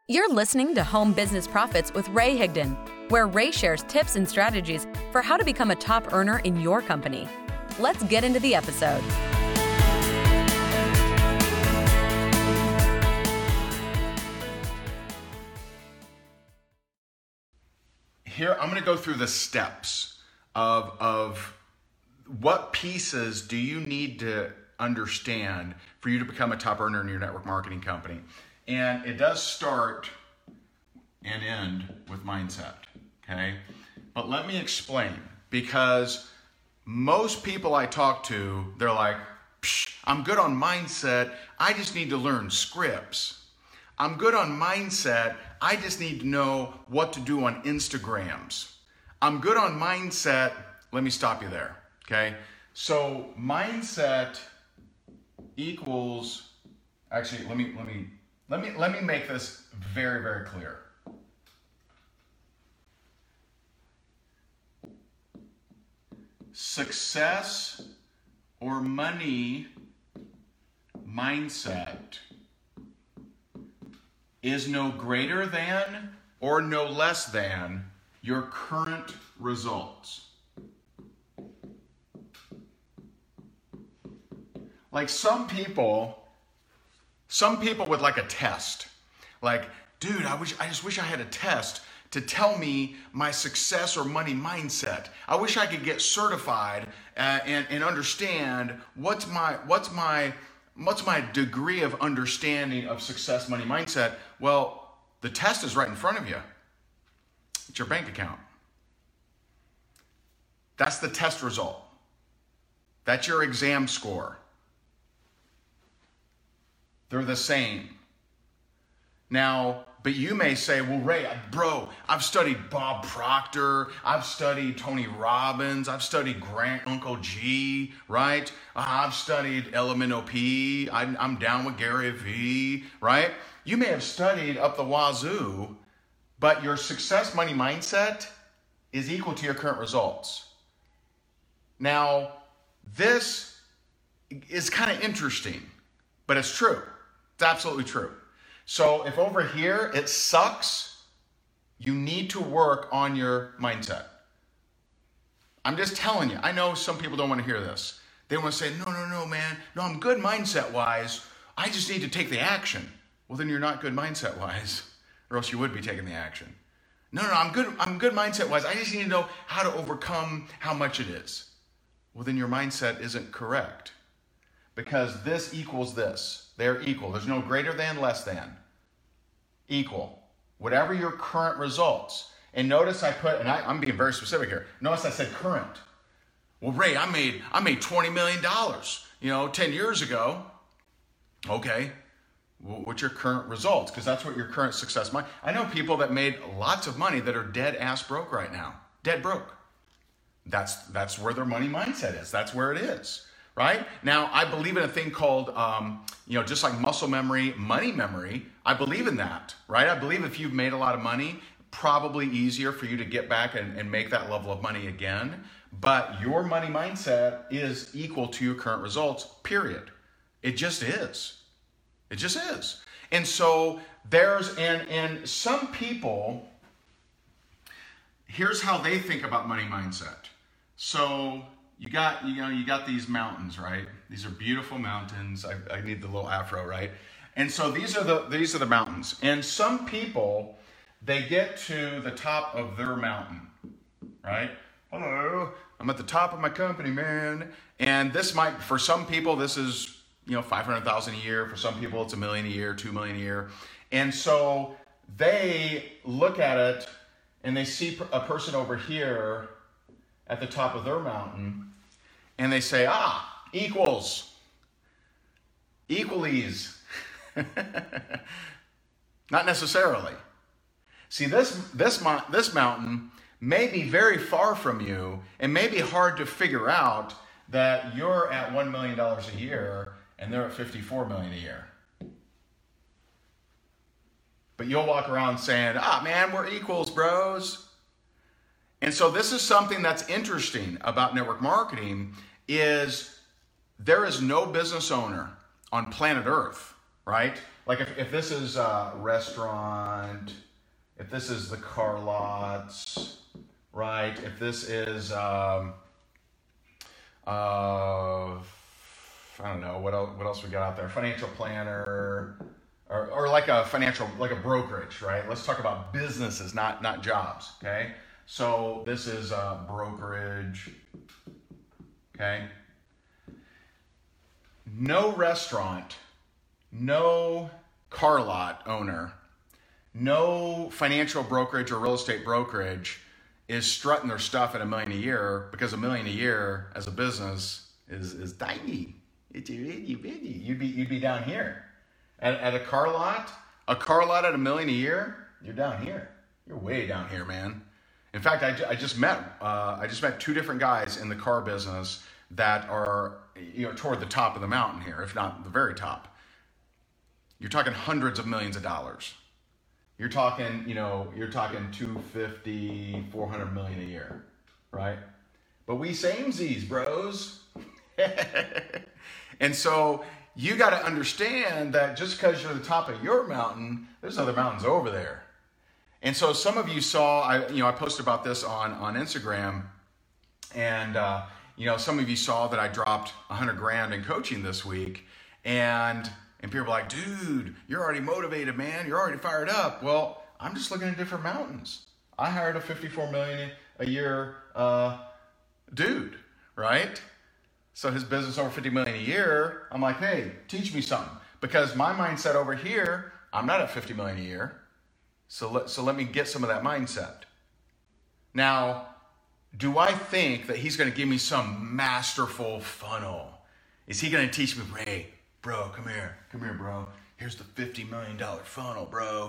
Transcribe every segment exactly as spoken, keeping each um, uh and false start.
You're listening to Home Business Profits with Ray Higdon, where Ray shares tips and strategies for how to become a top earner in your company. Let's get into the episode. Here, I'm going to go through the steps of, of what pieces do you need to understand for you to become a top earner in your network marketing company. And it does start and end with mindset, okay? But let me explain, because most people I talk to, they're like, Psh, I'm good on mindset, I just need to learn scripts. I'm good on mindset, I just need to know what to do on Instagrams. I'm good on mindset, let me stop you there, okay? So mindset equals, actually, let me, let me, let me, let me make this very, very clear. Success or money mindset is no greater than or no less than your current results. Like some people, some people would like a test. Like, dude, I wish I just wish I had a test to tell me my success or money mindset. I wish I could get certified uh, and, and understand what's my what's my what's my degree of understanding of success, money mindset. Well, the test is right in front of you. It's your bank account. That's the test result. That's your exam score. They're the same. Now, but you may say, well, Ray, bro, I've studied Bob Proctor, I've studied Tony Robbins, I've studied Grant Uncle G, right? I've studied L M N O P, I'm, I'm down with Gary Vee, right? You may have studied up the wazoo, but your success money mindset is equal to your current results. Now, this is kind of interesting, but it's true. It's absolutely true. So if over here it sucks, you need to work on your mindset. I'm just telling you. I know some people don't want to hear this. They want to say, no, no, no, man. No, I'm good mindset-wise. I just need to take the action. Well, then you're not good mindset-wise, or else you would be taking the action. No, no, I'm good. I'm good mindset-wise. I just need to know how to overcome how much it is. Well, then your mindset isn't correct, because this equals this. They're equal. There's no greater than, less than. Equal. Whatever your current results. And notice I put, and I, I'm being very specific here. Notice I said current. Well, Ray, I made I made twenty million dollars, you know, ten years ago. Okay. Well, what's your current results? Because that's what your current success might. I know people that made lots of money that are dead ass broke right now. Dead broke. That's that's where their money mindset is. That's where it is. Right? Now, I believe in a thing called, um, you know, just like muscle memory, money memory. I believe in that, right? I believe if you've made a lot of money, probably easier for you to get back and, and make that level of money again. But your money mindset is equal to your current results, period. It just is. It just is. And so there's, and, and some people, here's how they think about money mindset. So You got, you know, you got these mountains, right? These are beautiful mountains. I, I need the little afro, right? And so these are the these are the mountains. And some people, they get to the top of their mountain, right? Hello, I'm at the top of my company, man. And this might, for some people, this is, you know, five hundred thousand a year. For some people, it's a million a year, two million a year. And so they look at it and they see a person over here at the top of their mountain, and they say, ah, equals, equalies. Not necessarily. See, this, this, this mountain may be very far from you, and may be hard to figure out that you're at one million dollars a year, and they're at fifty-four million dollars a year. But you'll walk around saying, ah, man, we're equals, bros. And so this is something that's interesting about network marketing, is there is no business owner on planet Earth, right, Like if, if this is a restaurant, if this is the car lots, right? If this is, um, uh, I don't know, what else, what else we got out there? Financial planner, or, or like a financial, like a brokerage, right? Let's talk about businesses, not, not jobs, okay? So this is a brokerage, okay? No restaurant, no car lot owner, no financial brokerage or real estate brokerage is strutting their stuff at a million a year, because a million a year as a business is, is tiny. It's itty bitty. You'd be, you'd be down here. At, at a car lot, a car lot at a million a year, you're down here. You're way down here, man. In fact, I, I just met, uh, I just met two different guys in the car business that are, you know, toward the top of the mountain here, if not the very top. You're talking hundreds of millions of dollars. You're talking, you know, you're talking two fifty, four hundred million a year, right? But we samesies, bros. And so you got to understand that just because you're the top of your mountain, there's other mountains over there. And so some of you saw, I, you know, I posted about this on, on Instagram, and, uh, you know, some of you saw that I dropped a hundred grand in coaching this week, and and people are like, dude, you're already motivated, man. You're already fired up. Well, I'm just looking at different mountains. I hired a fifty-four million a year uh, dude, right? So his business over fifty million a year. I'm like, hey, teach me something, because my mindset over here, I'm not at fifty million a year. So let so let me get some of that mindset. Now, do I think that he's going to give me some masterful funnel? Is he going to teach me, Ray, bro, come here, come here, bro. Here's the fifty million dollars funnel, bro.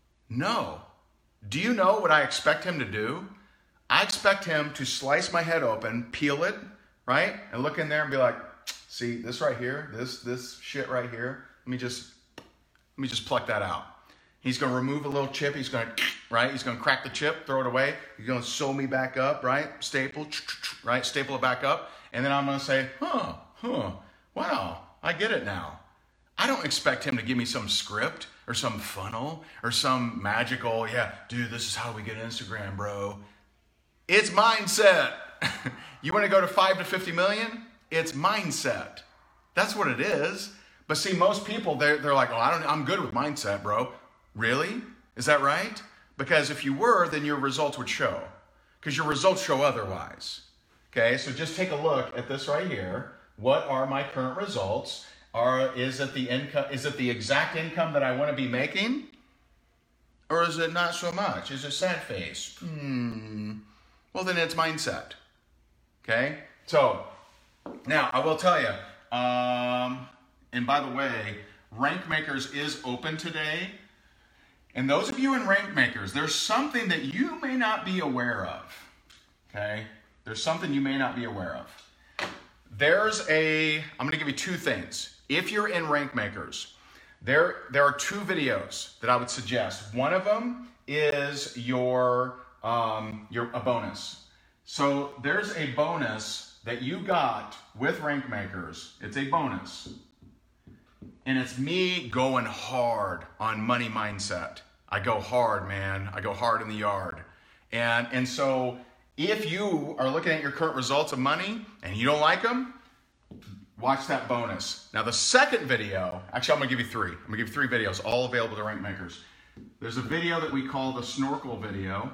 No. Do you know what I expect him to do? I expect him to slice my head open, peel it, right? And look in there and be like, see, this right here, this this shit right here, let me just, let me just pluck that out. He's going to remove a little chip. He's going to, right? He's going to crack the chip, throw it away. He's going to sew me back up, right? Staple, right? Staple it back up. And then I'm going to say, huh, huh, wow, I get it now. I don't expect him to give me some script or some funnel or some magical, yeah, dude, this is how we get Instagram, bro. It's mindset. You want to go to five to fifty million? It's mindset. That's what it is. But see, most people, they're, they're like, oh, I don't, I'm good with mindset, bro. Really? Is that right? Because if you were, then your results would show. Because your results show otherwise. Okay, so just take a look at this right here. What are my current results? Are is it the income? Is it the exact income that I want to be making? Or is it not so much? Is it sad face? Hmm. Well, then it's mindset. Okay? So, now I will tell you, um, and by the way, Rank Makers is open today. And those of you in Rank Makers, there's something that you may not be aware of. Okay? There's something you may not be aware of. There's a, I'm going to give you two things. If you're in Rank Makers, there, there are two videos that I would suggest. One of them is your, um, your a bonus. So there's a bonus that you got with Rank Makers. It's a bonus. And it's me going hard on money mindset. I go hard, man. I go hard in the yard. And, and so if you are looking at your current results of money and you don't like them, watch that bonus. Now the second video, actually I'm gonna give you three. I'm gonna give you three videos, all available to Rank Makers. There's a video that we call the snorkel video.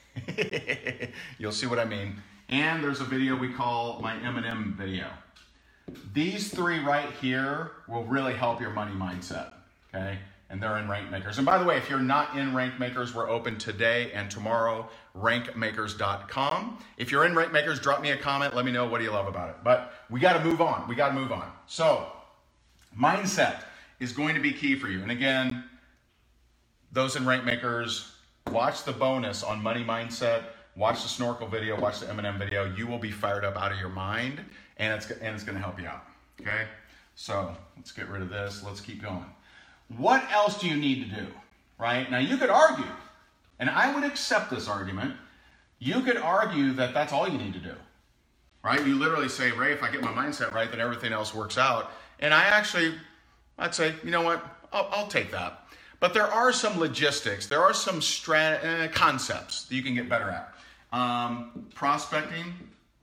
You'll see what I mean. And there's a video we call my M and M video. These three right here will really help your money mindset, okay? And they're in Rank Makers. And by the way, if you're not in Rank Makers, we're open today and tomorrow, rank makers dot com. If you're in Rank Makers, drop me a comment. Let me know what do you love about it. But we got to move on. We got to move on. So mindset is going to be key for you. And again, those in Rank Makers, watch the bonus on money mindset. Watch the snorkel video. Watch the M and M video. You will be fired up out of your mind. And it's, and it's going to help you out, okay? So let's get rid of this. Let's keep going. What else do you need to do, right? Now, you could argue, and I would accept this argument. You could argue that that's all you need to do, right? You literally say, Ray, if I get my mindset right, then everything else works out. And I actually, I'd say, you know what? I'll, I'll take that. But there are some logistics, there are some strat- uh, concepts that you can get better at. Um, prospecting,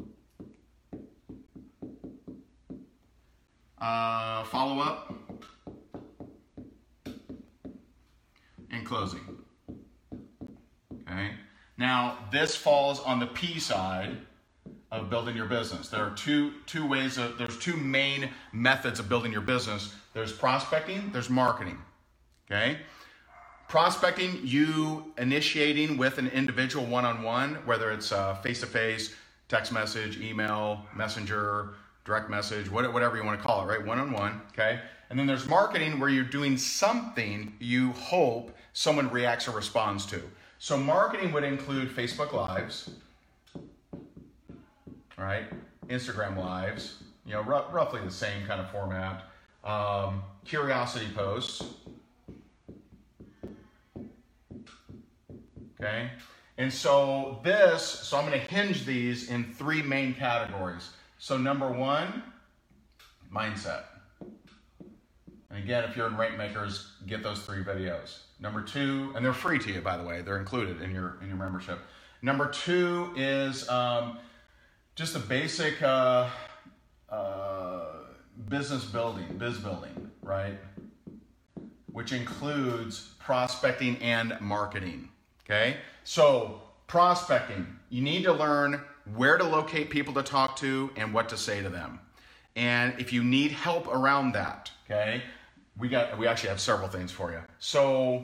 uh, follow-up, and closing. Okay. Now, this falls on the P side of building your business. There are two two ways of, there's two main methods of building your business. There's prospecting, there's marketing. Okay? Prospecting, you initiating with an individual one-on-one, whether it's uh, face-to-face, text message, email, messenger, direct message, whatever you want to call it, right? One-on-one, okay? And then there's marketing where you're doing something you hope someone reacts or responds to. So marketing would include Facebook Lives, right? Instagram Lives, you know, r- roughly the same kind of format. Um, curiosity posts, okay? And so this, so I'm going to hinge these in three main categories. So number one, mindset. And again, if you're in Rankmakers, get those three videos. Number two, and they're free to you, by the way. They're included in your in your membership. Number two is um, just the basic uh, uh, business building, biz building, right? Which includes prospecting and marketing, okay? So prospecting, you need to learn where to locate people to talk to and what to say to them. And if you need help around that, okay, we got we actually have several things for you. So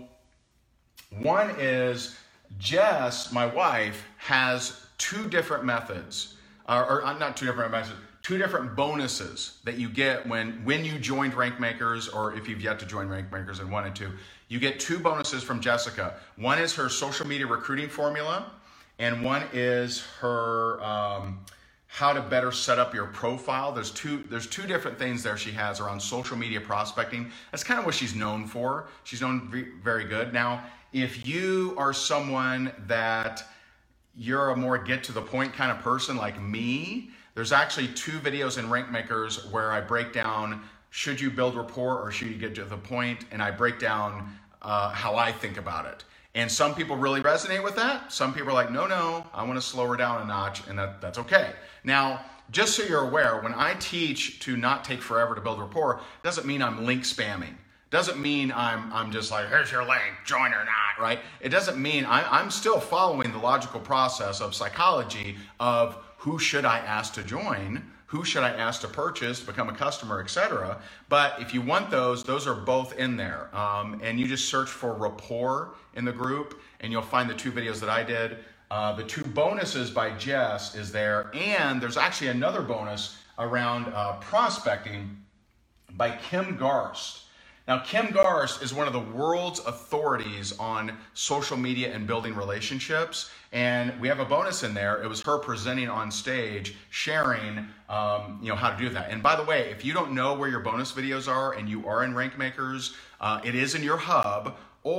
one is Jess, my wife, has two different methods, uh, or not two different methods, two different bonuses that you get when when you joined Rankmakers, or if you've yet to join Rankmakers and wanted to. You get two bonuses from Jessica. One is her social media recruiting formula, and one is her um, how to better set up your profile. There's two there's two different things there she has around social media prospecting. That's kind of what she's known for. She's known very good. Now, if you are someone that you're a more get to the point kind of person like me, there's actually two videos in Rankmakers where I break down should you build rapport or should you get to the point, and I break down uh, how I think about it. And some people really resonate with that. Some people are like, no, no, I want to slow her down a notch, and that, that's okay. Now, just so you're aware, when I teach to not take forever to build rapport, doesn't mean I'm link spamming. Doesn't mean I'm I'm just like, here's your link, join or not, right? It doesn't mean, I, I'm still following the logical process of psychology of who should I ask to join, who should I ask to purchase, become a customer, et cetera. But if you want those, those are both in there. Um, and you just search for rapport in the group, and you'll find the two videos that I did. Uh, the two bonuses by Jess is there, and there's actually another bonus around uh, prospecting by Kim Garst. Now, Kim Garst is one of the world's authorities on social media and building relationships, and we have a bonus in there. It was her presenting on stage, sharing um, you know, how to do that. And by the way, if you don't know where your bonus videos are and you are in Rankmakers, uh, it is in your hub,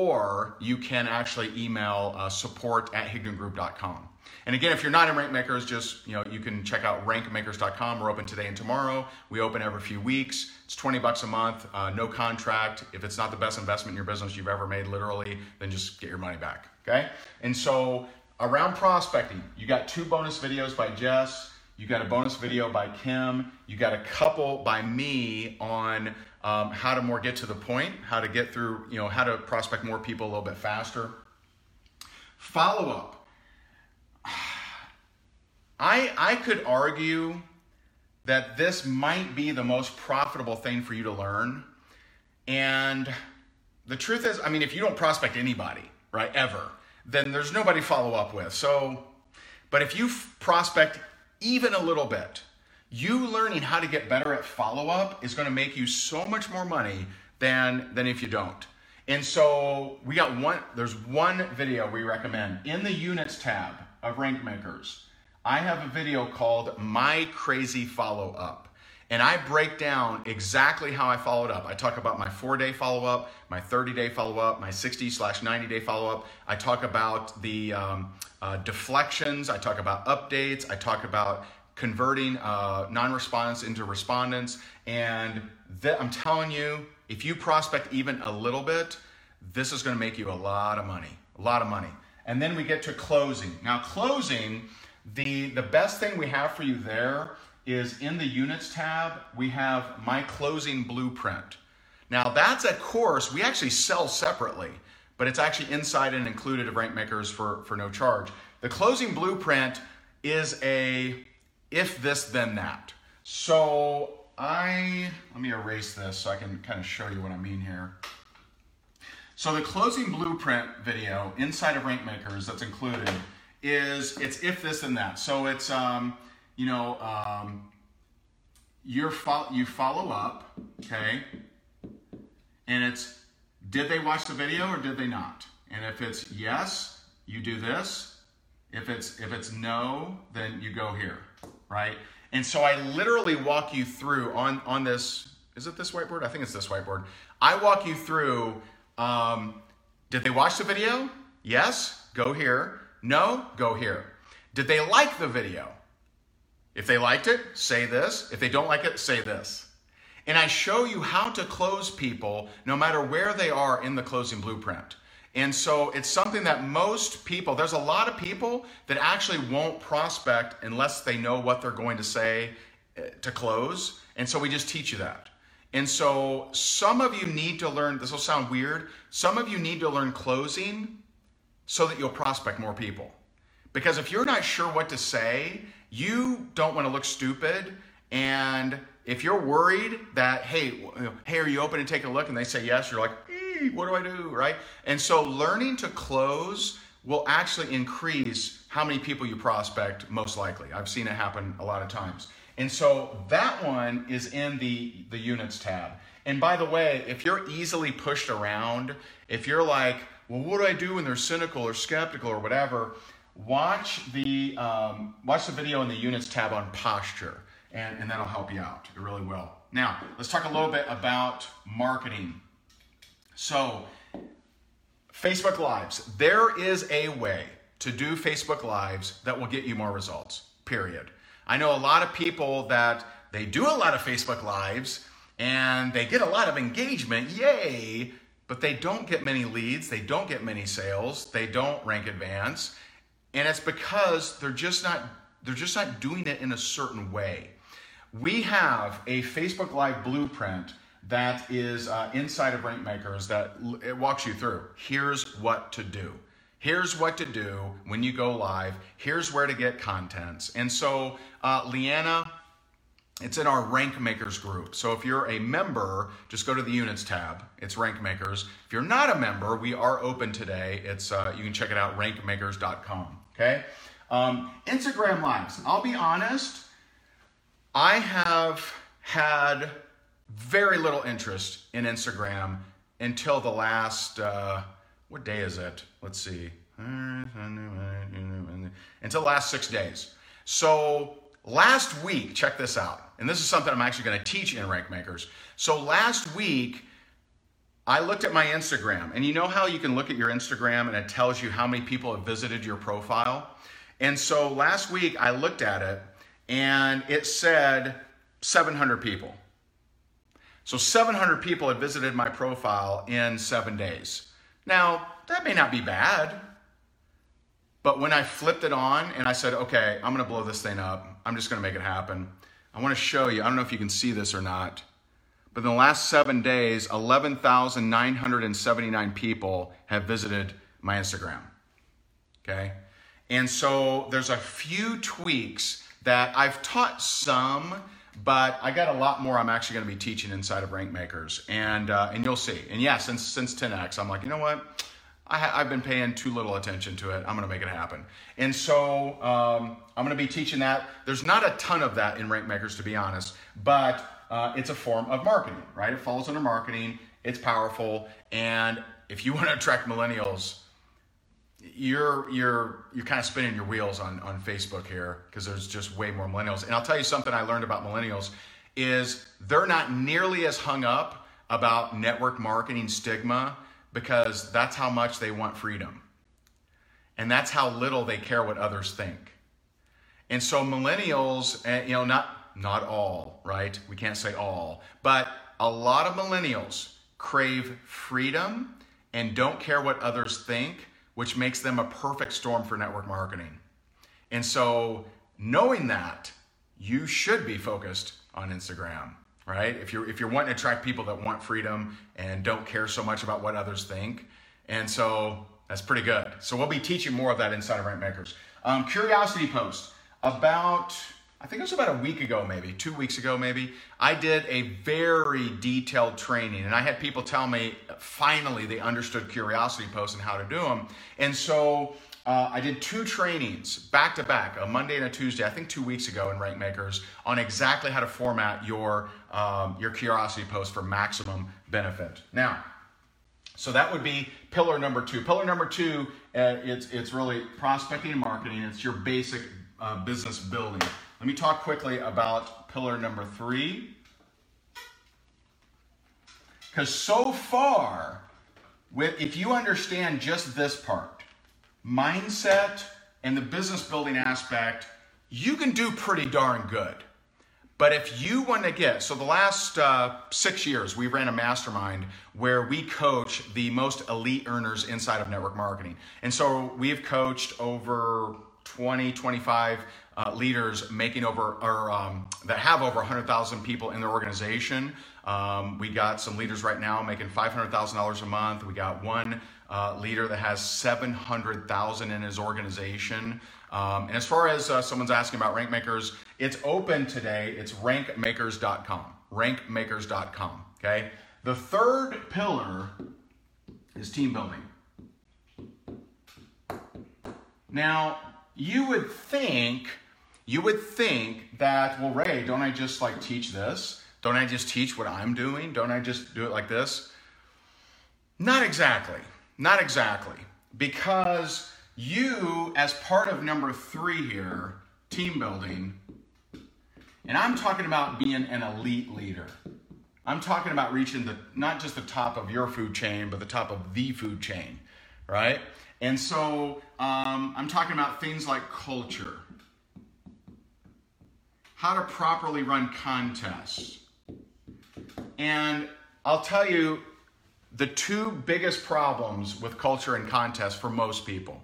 or you can actually email uh, support at higdon group dot com. And again, if you're not in Rankmakers, just, you know, you can check out rankmakers dot com. We're open today and tomorrow. We open every few weeks. It's twenty bucks a month, uh, no contract. If it's not the best investment in your business you've ever made, literally, then just get your money back, okay? And so around prospecting, you got two bonus videos by Jess. You got a bonus video by Kim. You got a couple by me on um, how to more get to the point, how to get through, you know, how to prospect more people a little bit faster. Follow-up. I, I could argue that this might be the most profitable thing for you to learn. And the truth is, I mean, if you don't prospect anybody, right, ever, then there's nobody to follow up with. So, but if you f- prospect even a little bit, you learning how to get better at follow-up is going to make you so much more money than, than if you don't. And so we got one, there's one video we recommend in the units tab of Rankmakers. I have a video called My Crazy Follow-Up. And I break down exactly how I followed up. I talk about my four-day follow-up, my thirty-day follow-up, my sixty slash ninety-day follow-up. I talk about the um, uh, deflections. I talk about updates. I talk about converting uh, non-respondents into respondents. And th- I'm telling you, if you prospect even a little bit, this is going to make you a lot of money, a lot of money. And then we get to closing. Now closing, the, the best thing we have for you there is in the units tab, we have my closing blueprint. Now that's a course we actually sell separately, but it's actually inside and included of RankMakers for, for no charge. The closing blueprint is a if this then that. So I, let me erase this so I can kind of show you what I mean here. So the closing blueprint video inside of RankMakers that's included is, it's if this then that. So it's, um, you know, um, you're fo- you follow up, okay? And it's, did they watch the video or did they not? And if it's yes, you do this. If it's if it's no, then you go here, right? And so I literally walk you through on, on this, is it this whiteboard? I think it's this whiteboard. I walk you through, um, did they watch the video? Yes, go here. No, go here. Did they like the video? If they liked it, say this. If they don't like it, say this. And I show you how to close people no matter where they are in the closing blueprint. And so it's something that most people, there's a lot of people that actually won't prospect unless they know what they're going to say to close. And so we just teach you that. And so some of you need to learn, this will sound weird, some of you need to learn closing so that you'll prospect more people. Because if you're not sure what to say, you don't want to look stupid. And if you're worried that, hey, hey, are you open to take a look? And they say yes, you're like, ee, what do I do, right? And so learning to close will actually increase how many people you prospect, most likely. I've seen it happen a lot of times. And so that one is in the, the units tab. And by the way, if you're easily pushed around, if you're like, well, what do I do when they're cynical or skeptical or whatever, watch the, um, watch the video in the units tab on posture. And, and that'll help you out. It really will. Now, let's talk a little bit about marketing. So, Facebook Lives. There is a way to do Facebook Lives that will get you more results, period. I know a lot of people that they do a lot of Facebook Lives and they get a lot of engagement, yay, but they don't get many leads, they don't get many sales, they don't rank advance, and it's because they're just not, they're just not doing it in a certain way. We have a Facebook Live blueprint that is uh, inside of RankMakers that it walks you through. Here's what to do. Here's what to do when you go live. Here's where to get contents. And so, uh, Leanna, it's in our RankMakers group. So if you're a member, just go to the units tab. It's RankMakers. If you're not a member, we are open today. It's uh, you can check it out, rank makers dot com. Okay. Um, Instagram Lives. I'll be honest. I have had very little interest in Instagram until the last, uh, what day is it? Let's see. Until the last six days. So last week, check this out. And this is something I'm actually going to teach in RankMakers. So last week, I looked at my Instagram. And you know how you can look at your Instagram and it tells you how many people have visited your profile? And so last week, I looked at it and it said seven hundred people. So seven hundred people had visited my profile in seven days. Now, that may not be bad, but when I flipped it on and I said, okay, I'm gonna blow this thing up, I'm just gonna make it happen. I wanna show you, I don't know if you can see this or not, but in the last seven days, eleven thousand nine hundred seventy-nine people have visited my Instagram, okay? And so there's a few tweaks that I've taught some, but I got a lot more I'm actually going to be teaching inside of RankMakers, and uh, and you'll see. And yeah, since since ten X, I'm like, you know what? I ha- I've been paying too little attention to it. I'm going to make it happen. And so um, I'm going to be teaching that. There's not a ton of that in RankMakers, to be honest, but uh, it's a form of marketing, right? It falls under marketing. It's powerful, and if you want to attract millennials, you're you're you're kind of spinning your wheels on, on Facebook here, because there's just way more millennials. And I'll tell you something I learned about millennials is they're not nearly as hung up about network marketing stigma, because that's how much they want freedom. And that's how little they care what others think. And so millennials, you know, not not all, right? We can't say all, but a lot of millennials crave freedom and don't care what others think, which makes them a perfect storm for network marketing. And so knowing that, you should be focused on Instagram, right? If you're if you're wanting to attract people that want freedom and don't care so much about what others think. And so that's pretty good. So we'll be teaching more of that inside of Rankmakers. Um, curiosity post. About, I think it was about a week ago maybe, two weeks ago maybe, I did a very detailed training, and I had people tell me finally they understood curiosity posts and how to do them. And so uh, I did two trainings back to back, a Monday and a Tuesday, I think two weeks ago in Rankmakers, on exactly how to format your, um, your curiosity post for maximum benefit. Now, so that would be pillar number two. Pillar number two, uh, it's, it's really prospecting and marketing. It's your basic uh, business building. Let me talk quickly about pillar number three. Because so far, with, if you understand just this part, mindset and the business building aspect, you can do pretty darn good. But if you want to get, so the last uh, six years, we ran a mastermind where we coach the most elite earners inside of network marketing. And so we've coached over twenty, twenty-five uh, leaders making over, or um, that have over one hundred thousand people in their organization. Um, we got some leaders right now making five hundred thousand dollars a month. We got one uh, leader that has seven hundred thousand in his organization. Um, and as far as uh, someone's asking about Rankmakers, it's open today. It's rank makers dot com. rank makers dot com. Okay. The third pillar is team building. Now, you would think, you would think that, well, Ray, don't I just like teach this? Don't I just teach what I'm doing? Don't I just do it like this? Not exactly. Not exactly. Because you, as part of number three here, team building, and I'm talking about being an elite leader. I'm talking about reaching the not just the top of your food chain, but the top of the food chain, right? And so um, I'm talking about things like culture, how to properly run contests. And I'll tell you the two biggest problems with culture and contests for most people.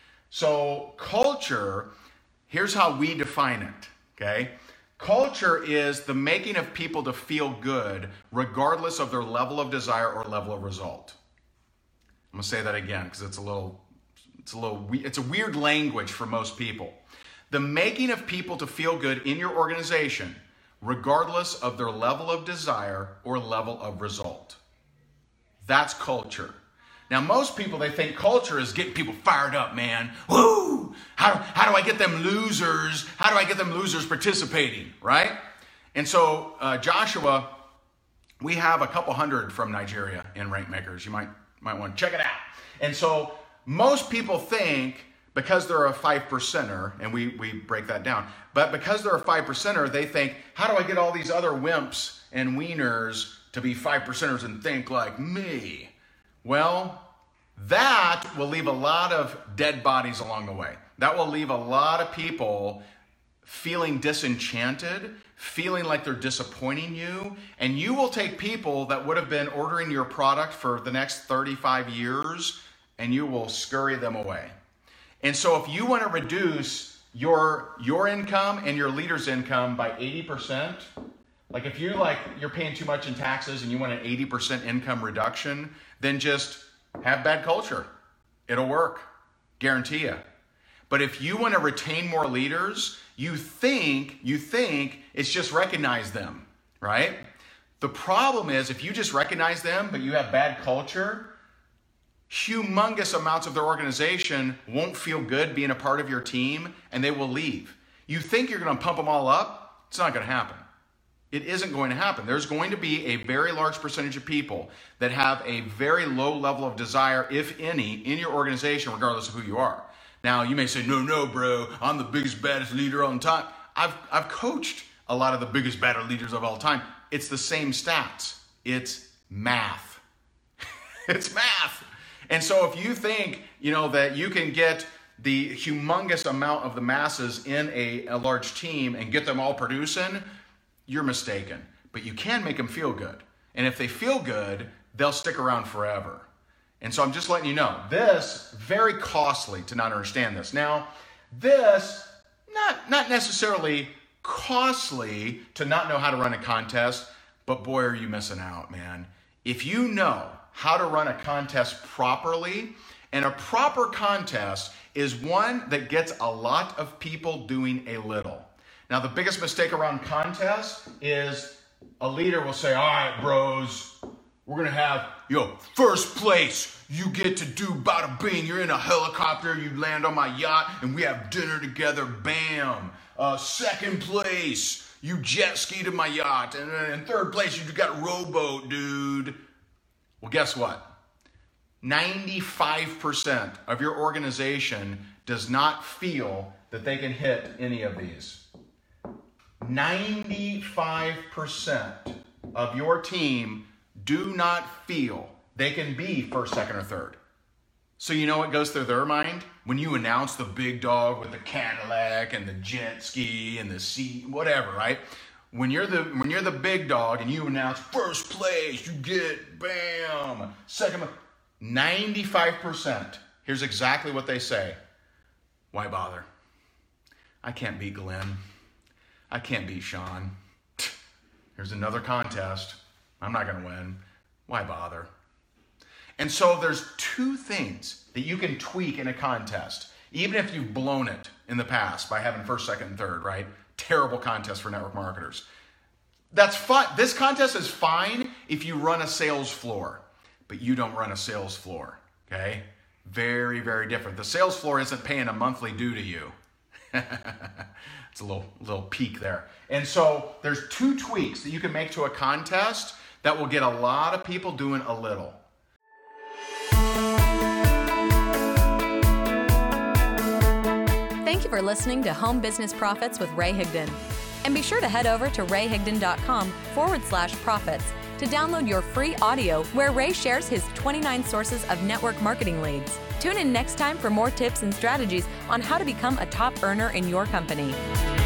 So culture, here's how we define it, okay? Culture is the making of people to feel good regardless of their level of desire or level of result. I'm gonna say that again because it's a little, it's a little, it's a weird language for most people. The making of people to feel good in your organization regardless of their level of desire or level of result. That's culture. Now, most people, they think culture is getting people fired up, man. Woo! How, how do I get them losers? How do I get them losers participating, right? And so, uh, Joshua, we have a couple hundred from Nigeria in Rankmakers. You might, might want to check it out. And so, most people think because they're a five percenter, and we, we break that down, but because they're a five percenter, they think, how do I get all these other wimps and wieners to be five percenters and think like me? Well, that will leave a lot of dead bodies along the way. That will leave a lot of people feeling disenchanted, feeling like they're disappointing you, and you will take people that would have been ordering your product for the next thirty-five years, and you will scurry them away. And so if you want to reduce your, your income and your leader's income by eighty percent, like if you like you're paying too much in taxes and you want an eighty percent income reduction, then just have bad culture. It'll work. Guarantee you. But if you want to retain more leaders, you think, you think it's just recognize them, right? The problem is if you just recognize them, but you have bad culture, humongous amounts of their organization won't feel good being a part of your team and they will leave. You think you're going to pump them all up? It's not going to happen. It isn't going to happen. There's going to be a very large percentage of people that have a very low level of desire, if any, in your organization, regardless of who you are. Now, you may say, no, no, bro, I'm the biggest, baddest leader on time. I've, I've coached a lot of the biggest, baddest leaders of all time. It's the same stats. It's math. It's math. And so if you think, you know, that you can get the humongous amount of the masses in a, a large team and get them all producing, you're mistaken. But you can make them feel good. And if they feel good, they'll stick around forever. And so I'm just letting you know, this, very costly to not understand this. Now, this, not, not necessarily costly to not know how to run a contest, but boy, are you missing out, man. If you know how to run a contest properly, and a proper contest is one that gets a lot of people doing a little. Now, the biggest mistake around contests is a leader will say, all right, bros, we're going to have, yo, first place, you get to do bada bing. You're in a helicopter, you land on my yacht, and we have dinner together, bam. Uh, second place, you jet ski to my yacht. And then in third place, you got a rowboat, dude. Well, guess what? ninety-five percent of your organization does not feel that they can hit any of these. ninety-five percent of your team do not feel they can be first, second, or third. So you know what goes through their mind? When you announce the big dog with the Cadillac and the jet ski and the seat, whatever, right? When you're the when you're the big dog and you announce first place, you get bam, second, ninety-five percent. Here's exactly what they say. Why bother? I can't beat Glenn. I can't beat Sean. Here's another contest. I'm not going to win. Why bother? And so there's two things that you can tweak in a contest, even if you've blown it in the past by having first, second, and third, right? Terrible contest for network marketers. That's fine. This contest is fine if you run a sales floor, but you don't run a sales floor, okay? Very, very different. The sales floor isn't paying a monthly due to you. It's a little, little peek there. And so there's two tweaks that you can make to a contest that will get a lot of people doing a little. Thank you for listening to Home Business Profits with Ray Higdon. And be sure to head over to rayhigdon.com forward slash profits to download your free audio where Ray shares his twenty-nine sources of network marketing leads. Tune in next time for more tips and strategies on how to become a top earner in your company.